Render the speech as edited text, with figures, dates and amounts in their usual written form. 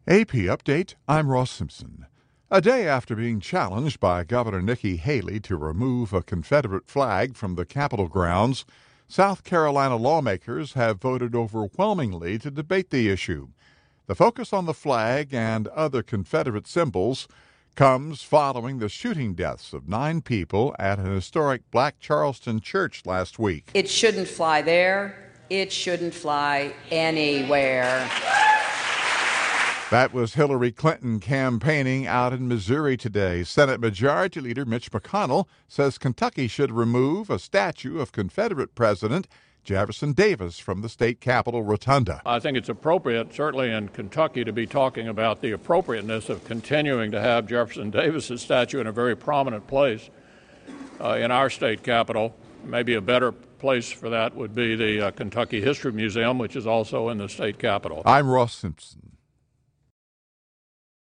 AP Update, I'm Ross Simpson. A day after being challenged by Governor Nikki Haley to remove a Confederate flag from the Capitol grounds, South Carolina lawmakers have voted overwhelmingly to debate the issue. The focus on the flag and other Confederate symbols comes following the shooting deaths of 9 people at an historic Black Charleston church last week. It shouldn't fly there. It shouldn't fly anywhere. That was Hillary Clinton campaigning out in Missouri today. Senate Majority Leader Mitch McConnell says Kentucky should remove a statue of Confederate President Jefferson Davis from the state capitol rotunda. I think it's appropriate, certainly in Kentucky, to be talking about the appropriateness of continuing to have Jefferson Davis's statue in a very prominent place in our state capitol. Maybe a better place for that would be the Kentucky History Museum, which is also in the state capitol. I'm Ross Simpson.